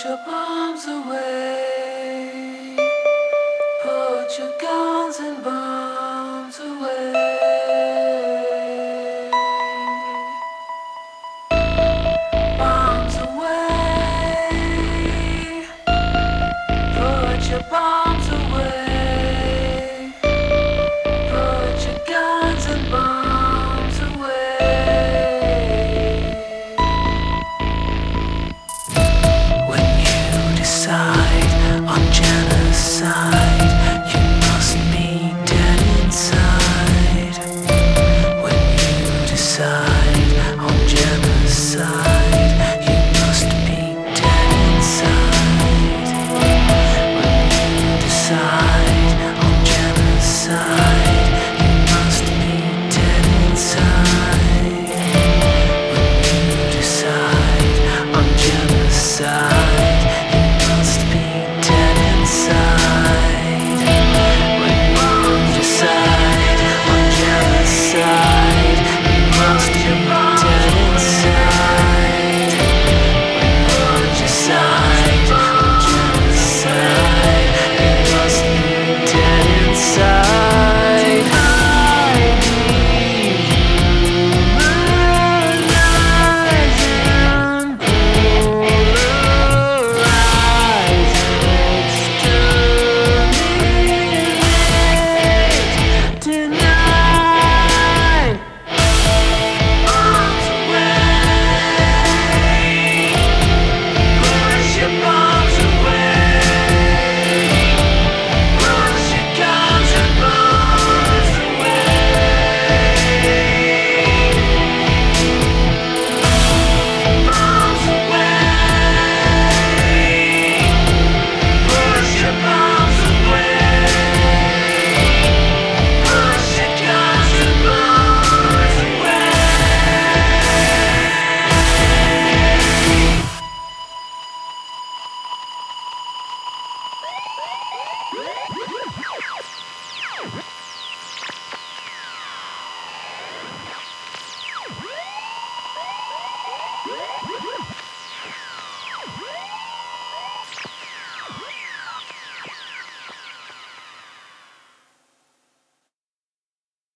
your bombs away. Put your guns and bombs away. Bombs away. Put your bombs away. Put your guns and bombs away. When you decide on genocide, you must be dead inside. When you decide on genocide, you must be dead inside. When you decide on genocide.